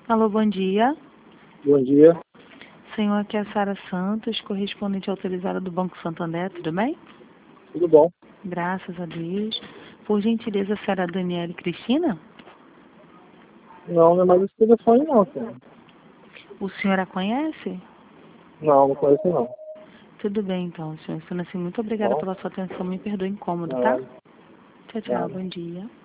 Alô, bom dia. Bom dia. Senhor, aqui é a Sara Santos, correspondente autorizada do Banco Santander, tudo bem? Tudo bom? Graças a Deus. Por gentileza, a senhora Daniele Cristina? Não, não é mais esse telefone não, cara. O senhor a conhece? Não, não conheço não. Tudo bem, então, senhor. Sendo assim, muito obrigada Bom, pela sua atenção. Me perdoe o incômodo, tá? nada, Tchau, tchau. nada. Bom dia.